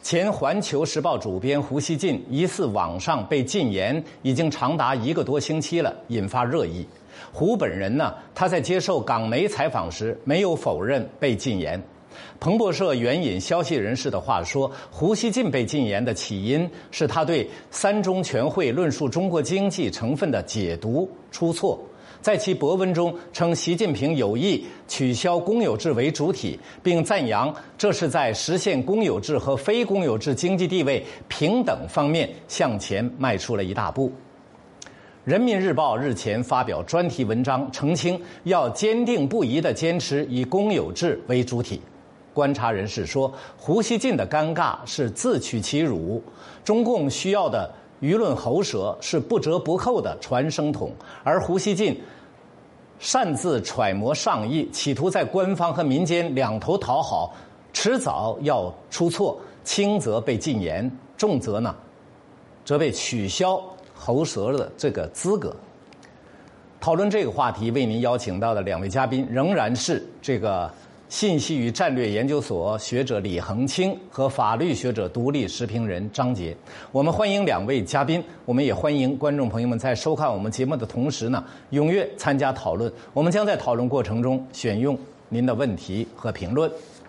前《环球时报》主编胡锡进疑似网上被禁言，已经长达1个多星期了，引发热议。胡本人呢，他在接受港媒采访时没有否认被禁言。彭博社援引消息人士的话说，胡锡进被禁言的起因是他对三中全会论述中国经济成分的解读出错。在其博文中称习近平有意取消公有制为主体，并赞扬这是在实现公有制和非公有制经济地位平等方面向前迈出了一大步。人民日报日前发表专题文章，澄清要坚定不移地坚持以公有制为主体。观察人士说，胡锡进的尴尬是自取其辱，中共需要的舆论喉舌是不折不扣的传声筒，而胡锡进擅自揣摩上意，企图在官方和民间两头讨好，迟早要出错，轻则被禁言，重则呢，则被取消喉舌的这个资格。讨论这个话题，为您邀请到的2位嘉宾仍然是这个信息与战略研究所学者李恒清和法律学者、独立时评人张杰。我们欢迎2位嘉宾，我们也欢迎观众朋友们在收看我们节目的同时呢，踊跃参加讨论。我们将在讨论过程中选用您的问题和评论。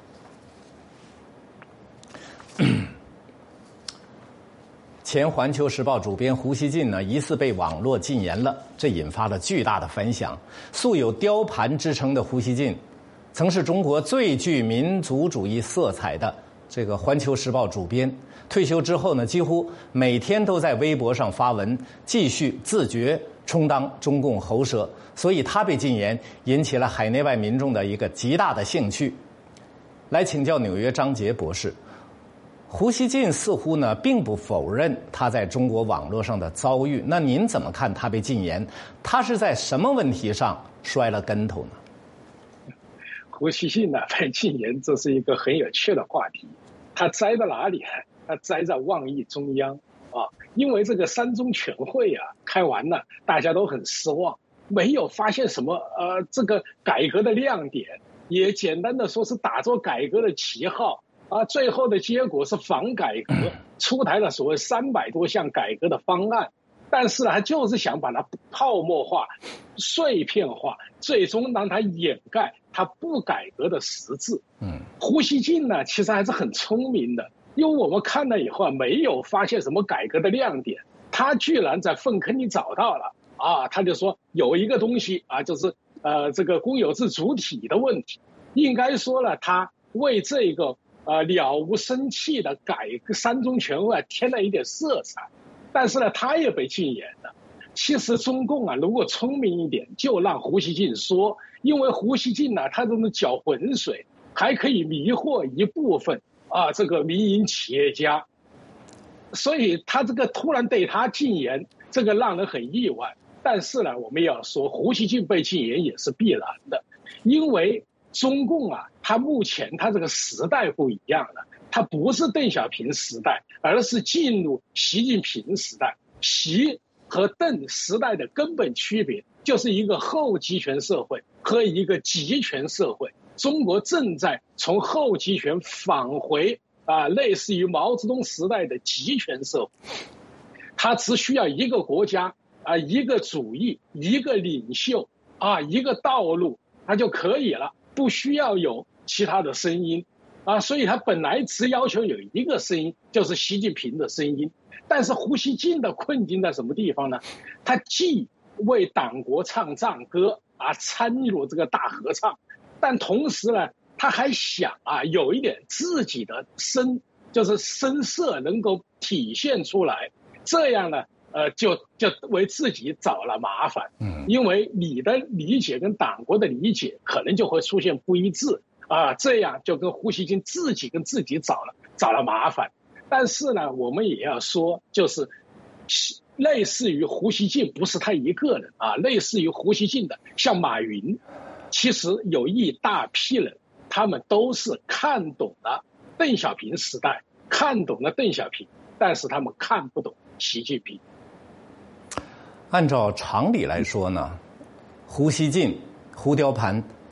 前《环球时报》主编胡锡进呢，疑似被网络禁言了，这引发了巨大的反响。素有雕盘之称的胡锡进，曾是中国最具民族主义色彩的这个《环球时报》主编。退休之后呢，几乎每天都在微博上发文，继续自觉充当中共喉舌。所以他被禁言，引起了海内外民众的一个极大的兴趣。来请教纽约张杰博士，胡锡进似乎呢并不否认他在中国网络上的遭遇，那您怎么看他被禁言？他是在什么问题上摔了跟头呢？ 胡锡进呢被禁言，这是一个很有趣的话题。他栽在哪里？他栽在妄议中央啊！因为这个三中全会啊开完了，大家都很失望，没有发现什么这个改革的亮点，也简单的说是打着改革的旗号啊，最后的结果是反改革，出台了所谓300多项改革的方案。但是呢，他就是想把它泡沫化、碎片化，最终让它掩盖他不改革的实质。胡锡进呢，其实还是很聪明的，因为我们看了以后没有发现什么改革的亮点，他居然在粪坑里找到了啊！他就说有一个东西啊，就是这个公有制主体的问题，应该说了，他为这个了无生气的改革三中全会添了一点色彩。但是呢，他也被禁言了。其实中共啊，如果聪明一点，就让胡锡进说，因为胡锡进呢，他这种搅浑水，还可以迷惑一部分这个民营企业家，所以他这个突然对他禁言，这个让人很意外。但是呢，我们要说，胡锡进被禁言也是必然的，因为中共啊，他目前他这个时代不一样了。它不是邓小平时代，而是进入习近平时代。习和邓时代的根本区别就是一个后集权社会和一个集权社会。中国正在从后集权返回类似于毛泽东时代的集权社会。它只需要一个国家一个主义，一个领袖一个道路，它就可以了，不需要有其他的声音。所以他本来只要求有一个声音，就是习近平的声音。但是胡锡进的困境在什么地方呢？他既为党国唱战歌参与了这个大合唱，但同时呢，他还想有一点自己的就是声色能够体现出来，这样呢就为自己找了麻烦。因为你的理解跟党国的理解可能就会出现不一致。这样就跟胡锡进自己跟自己找了麻烦。但是呢，我们也要说，就是类似于胡锡进不是他一个人类似于胡锡进的，像马云，其实有一大批人，他们都是看懂了邓小平时代，看懂了邓小平，但是他们看不懂习近平。按照常理来说呢，胡锡进、胡雕盘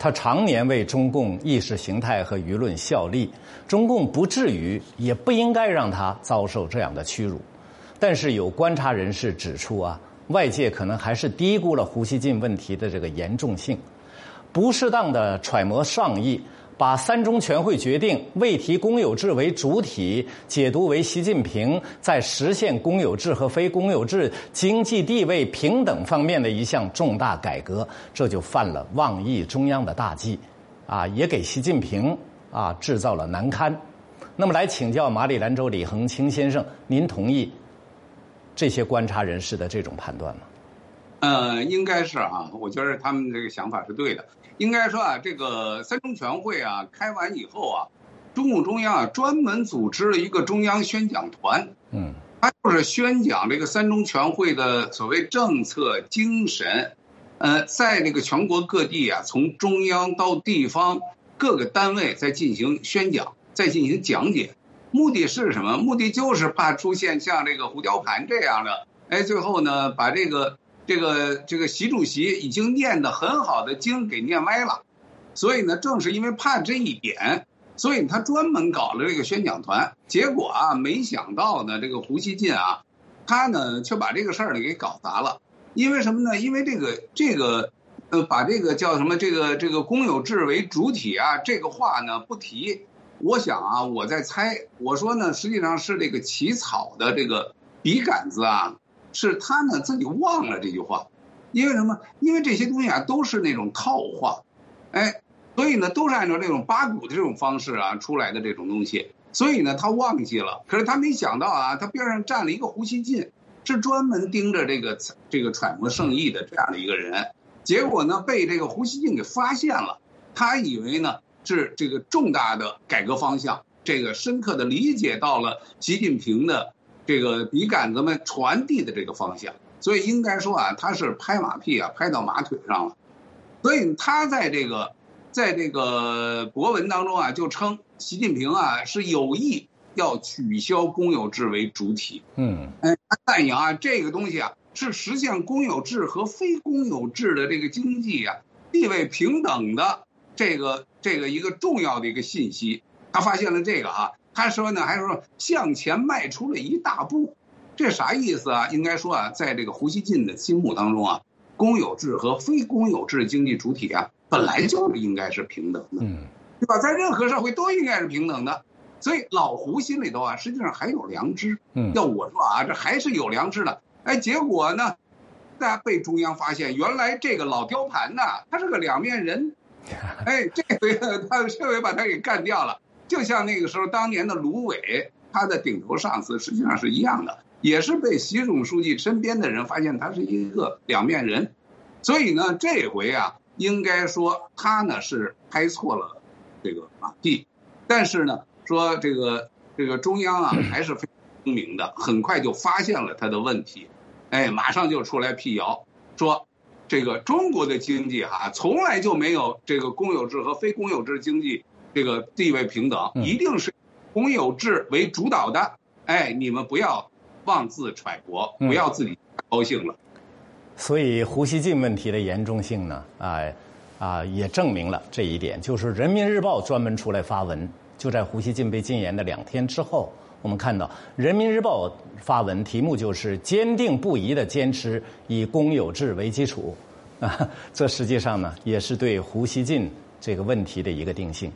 他常年为中共意识形态和舆论效力，中共不至于也不应该让他遭受这样的屈辱。但是有观察人士指出啊，外界可能还是低估了胡锡进问题的这个严重性，不适当的揣摩上意，把三中全会决定未提公有制为主体解读为习近平在实现公有制和非公有制经济地位平等方面的一项重大改革，这就犯了妄议中央的大忌，也给习近平制造了难堪。那么来请教马里兰州李恒清先生，您同意这些观察人士的这种判断吗？ 应该是我觉得他们这个想法是对的。应该说这个三中全会开完以后中共中央专门组织了一个中央宣讲团，他就是宣讲这个三中全会的所谓政策精神，在这个全国各地从中央到地方各个单位在进行宣讲，在进行讲解。目的是什么？目的就是怕出现像这个胡雕盘这样的，最后呢把这个习主席已经念得很好的经给念歪了。所以呢，正是因为怕这一点，所以他专门搞了这个宣讲团。结果没想到呢，这个胡锡进他呢却把这个事儿呢给搞砸了。因为什么呢？因为把这个叫什么这个公有制为主体这个话呢不提。我想我在猜，我说呢，实际上是这个起草的这个笔杆子是他呢自己忘了这句话。因为什么？因为这些东西都是那种套话，所以呢都是按照这种八股的这种方式出来的这种东西，所以呢他忘记了。可是他没想到他边上站了一个胡锡进，是专门盯着这个揣摩圣意的这样的一个人。结果呢被这个胡锡进给发现了，他以为呢是这个重大的改革方向，这个深刻的理解到了习近平的这个笔杆子们传递的这个方向，所以应该说他是拍马屁拍到马腿上了。所以他在这个博文当中就称习近平是有意要取消公有制为主体。他赞扬这个东西是实现公有制和非公有制的这个经济地位平等的这个一个重要的一个信息。他发现了这个他说呢还说向前迈出了一大步。这啥意思应该说在这个胡锡进的心目当中公有制和非公有制经济主体本来就应该是平等的，对吧？在任何社会都应该是平等的。所以老胡心里头实际上还有良知。要我说这还是有良知的。结果呢大家被中央发现，原来这个老雕盘他是个两面人。这回他这回把他给干掉了。就像那个时候当年的卢伟，他的顶头上司实际上是一样的，也是被习总书记身边的人发现他是一个两面人。所以呢这回应该说他呢是拍错了这个马屁。但是呢说这个中央还是非常聪明的，很快就发现了他的问题，马上就出来辟谣，说这个中国的经济从来就没有这个公有制和非公有制经济这个地位平等，一定是公有制为主导的。你们不要妄自揣摩，不要自己高兴了。 所以胡锡进问题的严重性呢也证明了这一点。就是人民日报专门出来发文，就在胡锡进被禁言的2天之后，我们看到人民日报发文，题目就是坚定不移地坚持以公有制为基础。这实际上呢也是对胡锡进这个问题的一个定性。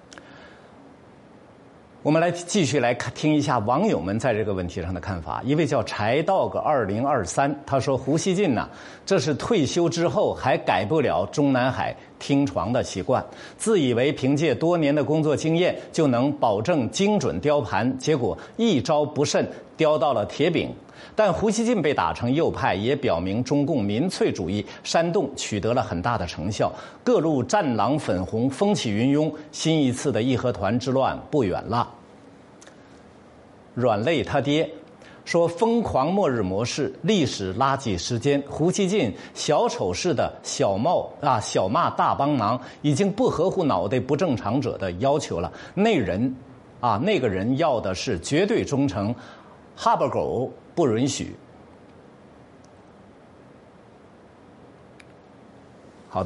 我们来继续来听一下网友们在这个问题上的看法。一位叫柴 dog 2023，他说胡锡进这是退休之后还改不了中南海听床的习惯，自以为凭借多年的工作经验就能保证精准雕盘，结果一招不慎雕到了铁饼。但胡锡进被打成右派，也表明中共民粹主义煽动取得了很大的成效，各路战狼粉红风起云涌，新一次的义和团之乱不远了。软肋他爹说，疯狂末日模式，历史垃圾时间，胡锡进小丑式的小骂大帮忙，已经不合乎脑袋不正常者的要求了。那个人要的是绝对忠诚，哈巴狗不允许。好的，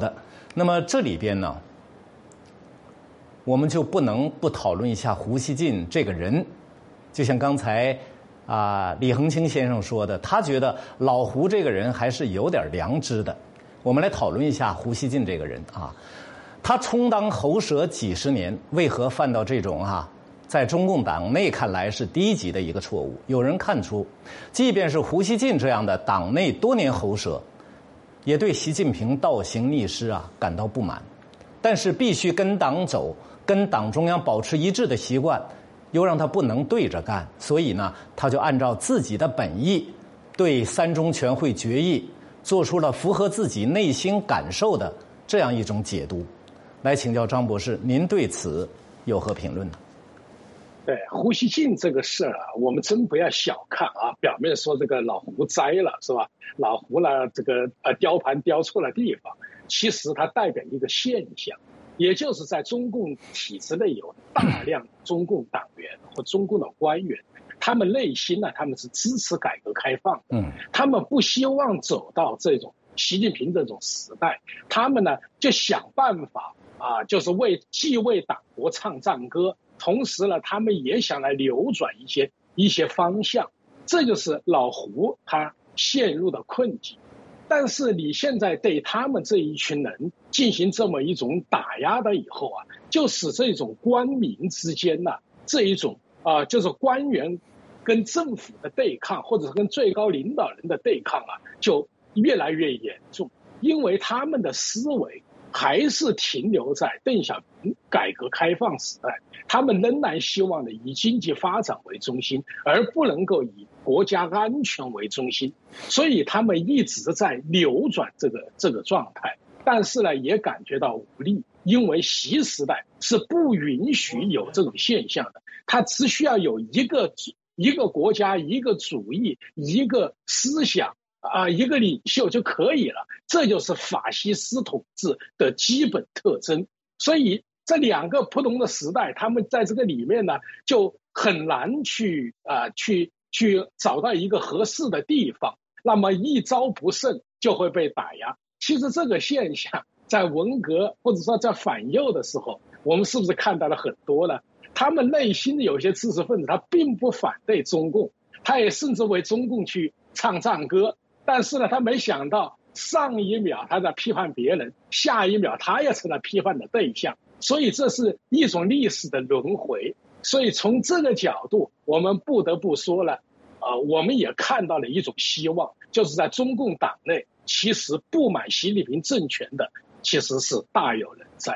那么这里边呢，我们就不能不讨论一下胡锡进这个人。就像刚才李恒清先生说的，他觉得老胡这个人还是有点良知的。我们来讨论一下胡锡进这个人啊，他充当喉舌几十年，为何犯到这种在中共党内看来是低级的一个错误？有人看出，即便是胡锡进这样的党内多年喉舌，也对习近平倒行逆施感到不满。但是必须跟党走，跟党中央保持一致的习惯，又让他不能对着干，所以呢，他就按照自己的本意，对三中全会决议做出了符合自己内心感受的这样一种解读。来请教张博士，您对此有何评论呢？ 对胡锡进这个事我们真不要小看表面说这个老胡栽了是吧？老胡呢这个雕盘雕错了地方，其实它代表一个现象，也就是在中共体制内有大量中共党员或中共的官员，他们内心呢他们是支持改革开放的，他们不希望走到这种习近平这种时代，他们呢就想办法就是既为党国唱赞歌，同时呢他们也想来扭转一些方向，这就是老胡他陷入的困境。但是你现在对他们这一群人进行这么一种打压的以后就使这种官民之间这一种就是官员跟政府的对抗，或者是跟最高领导人的对抗就越来越严重，因为他们的思维还是停留在邓小平改革开放时代，他们仍然希望以经济发展为中心，而不能够以国家安全为中心，所以他们一直在扭转这个状态。但是呢，也感觉到无力，因为习时代是不允许有这种现象的，他只需要有一个国家、一个主义、一个思想一个领袖就可以了，这就是法西斯统治的基本特征。所以这两个不同的时代，他们在这个里面呢，就很难去找到一个合适的地方，那么一招不慎就会被打压。其实这个现象在文革或者说在反右的时候，我们是不是看到了很多呢？他们内心的有些知识分子，他并不反对中共，他也甚至为中共去唱赞歌，但是呢，他没想到上一秒他在批判别人，下一秒他也成了批判的对象，所以这是一种历史的轮回。所以从这个角度，我们不得不说了，我们也看到了一种希望，就是在中共党内，其实不满习近平政权的其实是大有人在。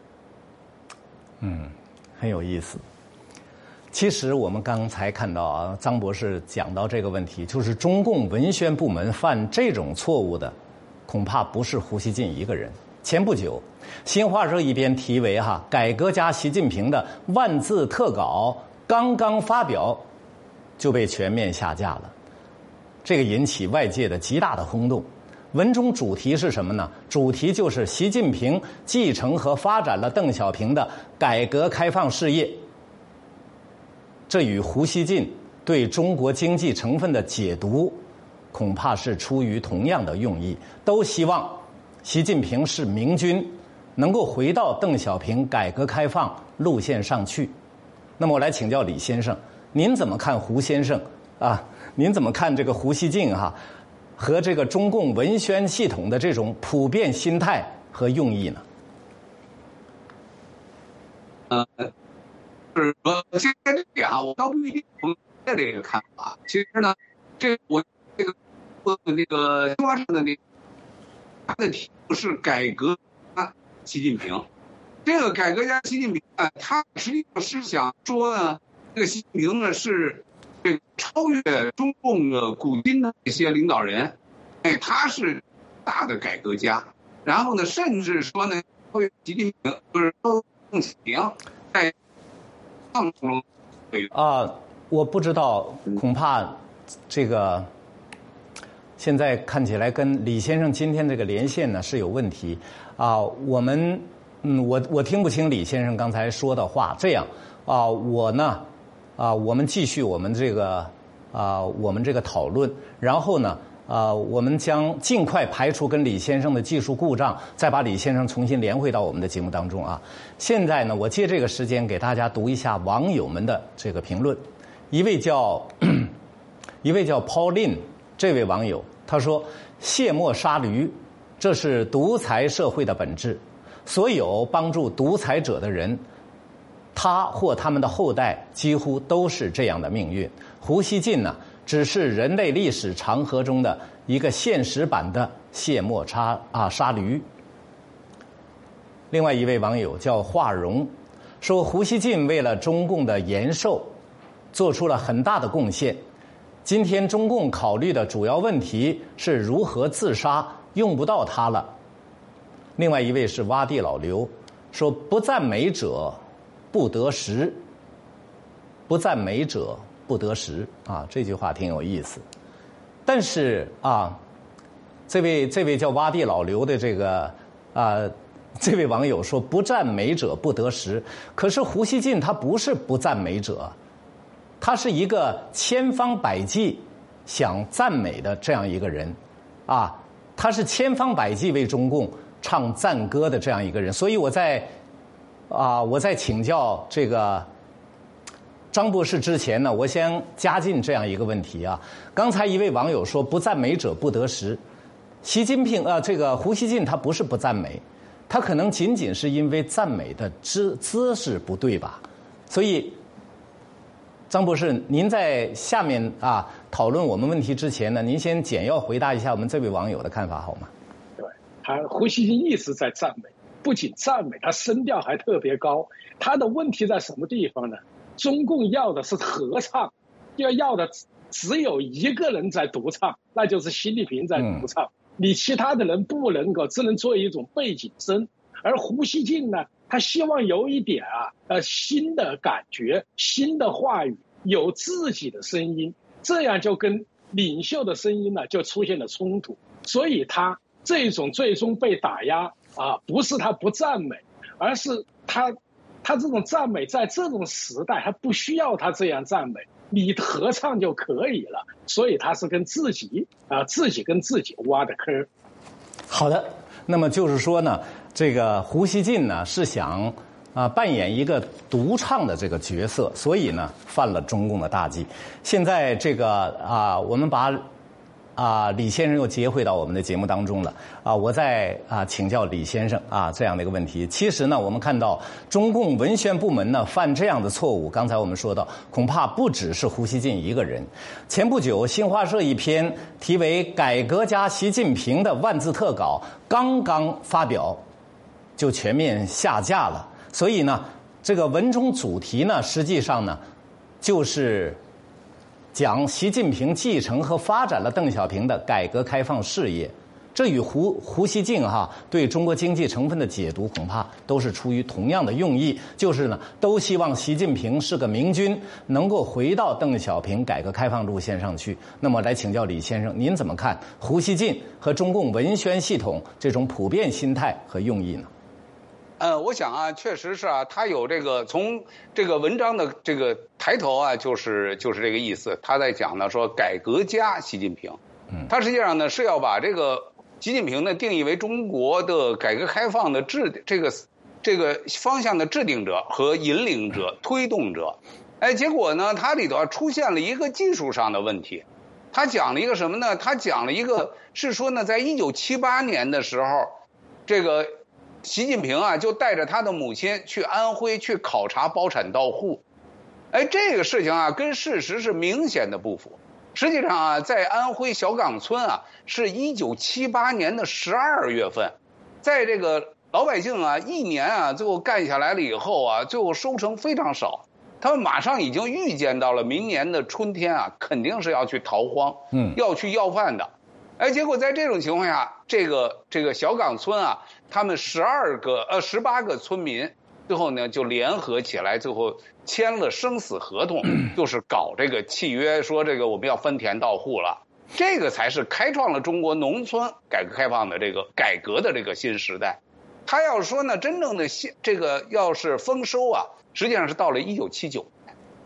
很有意思。其实我们刚才看到张博士讲到这个问题，就是中共文宣部门犯这种错误的，恐怕不是胡锡进一个人。前不久，新华社一篇题为“改革家习近平”的万字特稿刚刚发表，就被全面下架了，这个引起外界的极大的轰动。文中主题是什么呢？主题就是习近平继承和发展了邓小平的改革开放事业。这与胡锡进对中国经济成分的解读，恐怕是出于同样的用意，都希望习近平是明君，能够回到邓小平改革开放路线上去。那么我来请教李先生，您怎么看胡先生您怎么看这个胡锡进和这个中共文宣系统的这种普遍心态和用意呢？ 是说现在这里我倒不一定同意这个看法。其实呢，我那个新华社的他的题目是改革习近平。这个改革家习近平他实际上是想说呢，这个习近平呢是超越中共的古今的一些领导人，他是大的改革家，然后呢，甚至说呢，超越习近平就是邓小平在上中我不知道，恐怕这个现在看起来跟李先生今天这个连线呢是有问题我们我听不清李先生刚才说的话，这样我呢我们继续我们这个讨论，然后呢我们将尽快排除跟李先生的技术故障，再把李先生重新连回到我们的节目当中啊。现在呢，我借这个时间给大家读一下网友们的这个评论。一位叫 Pauline 这位网友他说：“卸磨杀驴，这是独裁社会的本质。所有帮助独裁者的人，他或他们的后代几乎都是这样的命运。胡锡进呢，只是人类历史长河中的一个现实版的卸磨杀驴。”另外一位网友叫华荣说：“胡锡进为了中共的延寿做出了很大的贡献。今天中共考虑的主要问题是如何自杀，用不到他了。”另外一位是洼地老刘说：“不赞美者不得食，不赞美者不得食。”啊，这句话挺有意思。但是啊，这位叫洼地老刘的这位网友说：“不赞美者不得食。”可是胡锡进他不是不赞美者，他是一个千方百计想赞美的这样一个人啊，他是千方百计为中共唱赞歌的这样一个人。所以我在请教这个张博士之前呢，我先加进这样一个问题啊。刚才一位网友说：“不赞美者不得食。”习近平这个胡锡进他不是不赞美，他可能仅仅是因为赞美的姿势不对吧？所以张博士，您在下面讨论我们问题之前呢，您先简要回答一下我们这位网友的看法好吗？ 对，胡锡进一直在赞美，不仅赞美，他声调还特别高。他的问题在什么地方呢？中共要的是合唱，要的只有一个人在独唱，那就是习近平在独唱。你其他的人不能够，只能做一种背景声。而胡锡进呢，他希望有一点新的感觉，新的话语，有自己的声音，这样就跟领袖的声音呢就出现了冲突。所以他这种最终被打压不是他不赞美，而是他这种赞美在这种时代他不需要他这样赞美，你合唱就可以了。所以他是跟自己跟自己挖的坑。 好的，那么就是说呢，这个胡锡进呢是想扮演一个独唱的这个角色，所以呢犯了中共的大忌。现在这个我们把李先生又接回到我们的节目当中了我再请教李先生这样的一个问题。其实呢，我们看到中共文宣部门呢犯这样的错误，刚才我们说到，恐怕不只是胡锡进一个人。前不久，新华社一篇题为《改革家习近平》的万字特稿刚刚发表，就全面下架了。所以呢，这个文中主题呢，实际上呢，就是讲习近平继承和发展了邓小平的改革开放事业，这与胡锡进对中国经济成分的解读恐怕都是出于同样的用意，就是呢，都希望习近平是个明君，能够回到邓小平改革开放路线上去。那么来请教李先生，您怎么看胡锡进和中共文宣系统这种普遍心态和用意呢？ 我想确实是他有这个从这个文章的这个抬头就是这个意思。他在讲呢说改革家习近平，他实际上呢是要把这个习近平呢定义为中国的改革开放的这个方向的制定者和引领者、推动者。结果呢，他里头出现了一个技术上的问题。他讲了一个什么呢？他讲了一个是说呢，在1978年的时候，这个习近平就带着他的母亲去安徽去考察包产到户。这个事情跟事实是明显的不符。实际上在安徽小岗村是1978年的12月份，在这个老百姓一年最后干下来了以后最后收成非常少，他们马上已经预见到了明年的春天肯定是要去逃荒，要去要饭的。结果在这种情况下，这个小岗村他们18个村民最后呢就联合起来，最后签了生死合同，就是搞这个契约，说这个我们要分田到户了。这个才是开创了中国农村改革开放的这个改革的这个新时代。他要说呢，真正的这个要是丰收实际上是到了1979年。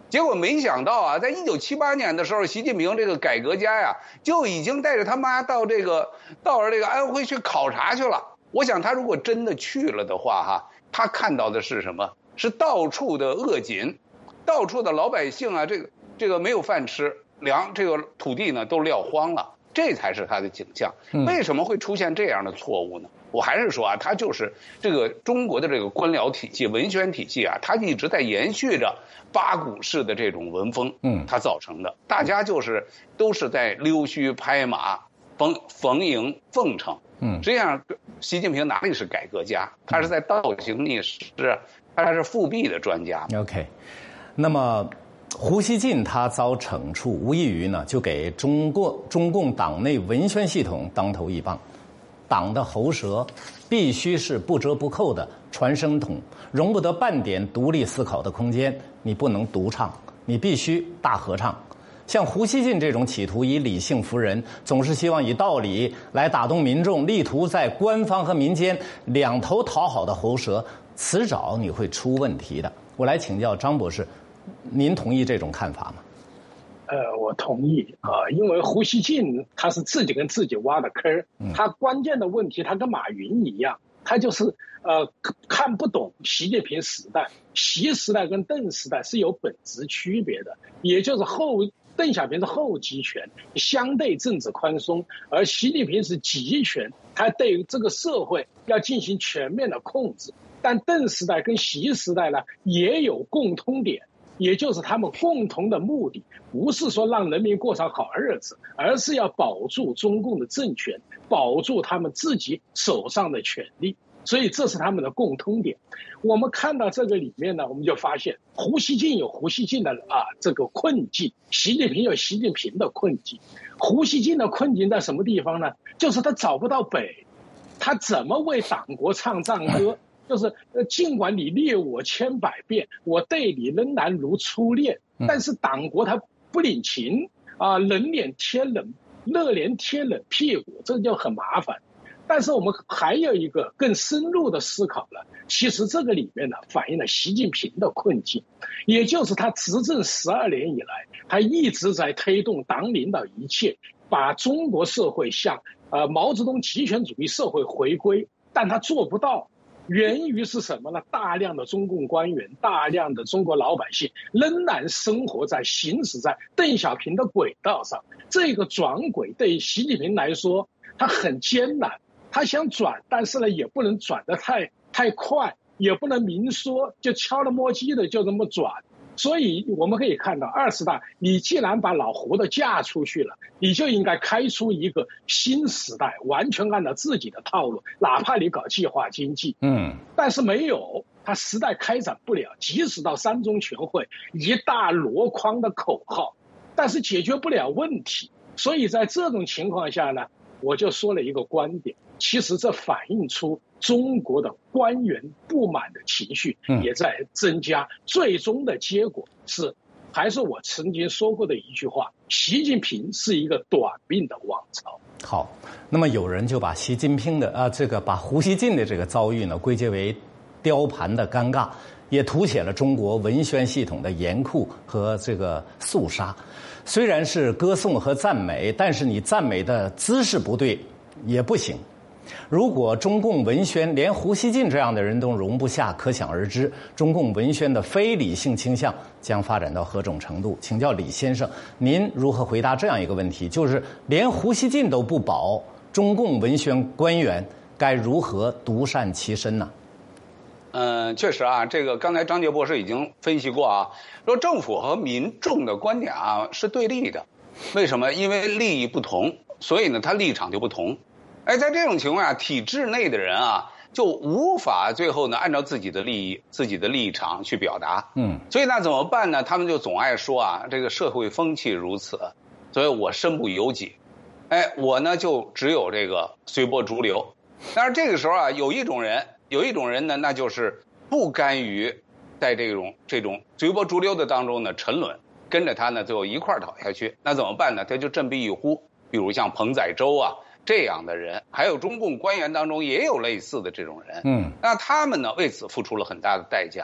结果没想到啊，在1978年的时候，习近平这个改革家呀，就已经带着他妈到了这个安徽去考察去了。我想他如果真的去了的话，哈，他看到的是什么？是到处的扼紧，到处的老百姓啊，这个没有饭吃，这个土地呢都撂荒了，这才是他的景象。为什么会出现这样的错误呢？我还是说啊，他就是这个中国的这个官僚体系、文宣体系啊，它一直在延续着八股式的这种文风，它造成的，大家都是在溜须拍马、逢迎奉承，实际上习近平哪里是改革家，他是在倒行逆施，他是复辟的专家。 OK， 那么胡锡进他遭惩处，无异于呢就给中共党内文宣系统当头一棒。党的喉舌必须是不折不扣的传声筒，容不得半点独立思考的空间。你不能独唱，你必须大合唱。像胡锡进这种企图以理性服人，总是希望以道理来打动民众，力图在官方和民间两头讨好的喉舌，迟早你会出问题的。我来请教张博士，您同意这种看法吗？ 我同意啊，因为胡锡进他是自己跟自己挖的坑，他关键的问题他跟马云一样，他就是看不懂习近平时代，习时代跟邓时代是有本质区别的，也就是邓小平是后集权，相对政治宽松，而习近平是集权，他对这个社会要进行全面的控制。但邓时代跟习时代呢也有共通点，也就是他们共同的目的不是说让人民过上好日子，而是要保住中共的政权，保住他们自己手上的权利，所以这是他们的共通点。我们看到这个里面呢，我们就发现胡锡进有胡锡进的这个困境，习近平有习近平的困境。胡锡进的困境在什么地方呢？就是他找不到北，他怎么为党国唱赞歌？就是尽管你虐我千百遍，我对你仍然如初恋，但是党国他不领情啊，冷脸贴冷，热脸贴冷屁股，这就很麻烦。但是我们还有一个更深入的思考了，其实这个里面呢反映了习近平的困境，也就是他执政12年以来，他一直在推动党领导一切，把中国社会向毛泽东极权主义社会回归，但他做不到。源于是什么呢？大量的中共官员，大量的中国老百姓仍然行驶在邓小平的轨道上。这个转轨对于习近平来说，他很艰难，他想转，但是呢，也不能转得太快，也不能明说，就悄了摸鸡的就这么转。所以我们可以看到，20大，你既然把老胡子嫁出去了，你就应该开出一个新时代，完全按照自己的套路，哪怕你搞计划经济，但是没有，他时代开展不了，即使到3中全会，一大箩筐的口号，但是解决不了问题。所以在这种情况下呢，我就说了一个观点，其实这反映出中国的官员不满的情绪也在增加，最终的结果是，还是我曾经说过的一句话，习近平是一个短命的王朝。 好，那么有人就把习近平的把胡锡进的这个遭遇呢归结为雕盘的尴尬，也凸显了中国文宣系统的严酷和这个肃杀。虽然是歌颂和赞美，但是你赞美的姿势不对也不行。如果中共文宣连胡锡进这样的人都容不下，可想而知中共文宣的非理性倾向将发展到何种程度。请教李先生，您如何回答这样一个问题，就是连胡锡进都不保，中共文宣官员该如何独善其身呢？ 确实啊，这个刚才张杰博士已经分析过啊，说政府和民众的观点啊是对立的。为什么？因为利益不同，所以呢他立场就不同。在这种情况下，体制内的人啊就无法最后呢按照自己的利益、自己的立场去表达。所以那怎么办呢？他们就总爱说啊，这个社会风气如此，所以我身不由己。我呢就只有这个随波逐流。但是这个时候啊，有一种人呢，那就是不甘于在这种随波逐流的当中呢沉沦，跟着他呢最后一块倒下去。那怎么办呢？他就振臂一呼，比如像彭载舟啊这样的人，还有中共官员当中也有类似的这种人。那他们呢为此付出了很大的代价。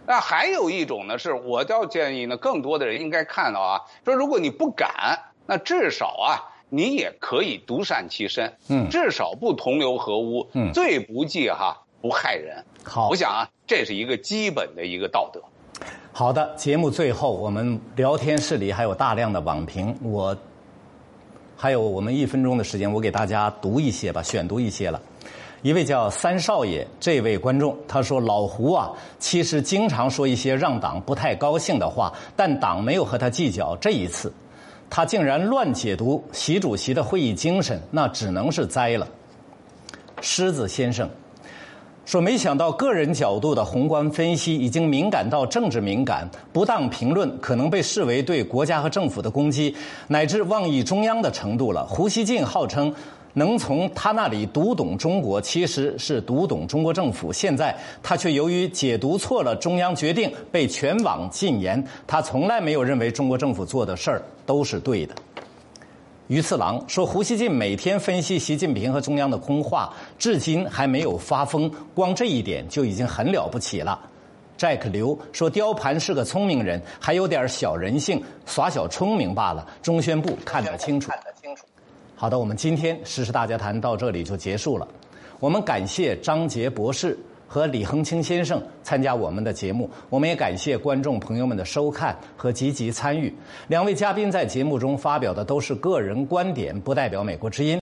那还有一种呢，是我倒建议呢，更多的人应该看到啊，说如果你不敢，那至少啊，你也可以独善其身，至少不同流合污，最不济不害人。 好， 我想啊，这是一个基本的一个道德。 好的，节目最后我们聊天室里还有大量的网评，还有我们1分钟的时间，我给大家读一些吧，选读一些了。一位叫三少爷这位观众他说，老胡啊，其实经常说一些让党不太高兴的话，但党没有和他计较。这一次他竟然乱解读习主席的会议精神，那只能是栽了。狮子先生说，没想到个人角度的宏观分析已经敏感到政治敏感，不当评论可能被视为对国家和政府的攻击，乃至妄议中央的程度了。胡锡进号称能从他那里读懂中国，其实是读懂中国政府。现在他却由于解读错了中央决定，被全网禁言。他从来没有认为中国政府做的事儿都是对的。于次郎说，胡锡进每天分析习近平和中央的空话，至今还没有发疯，光这一点就已经很了不起了。Jack 刘说，雕盘是个聪明人，还有点小人性，耍小聪明罢了。中宣部看得清楚。好的，我们今天时事大家谈到这里就结束了。我们感谢张杰博士和李恒清先生参加我们的节目，我们也感谢观众朋友们的收看和积极参与。2位嘉宾在节目中发表的都是个人观点，不代表美国之音。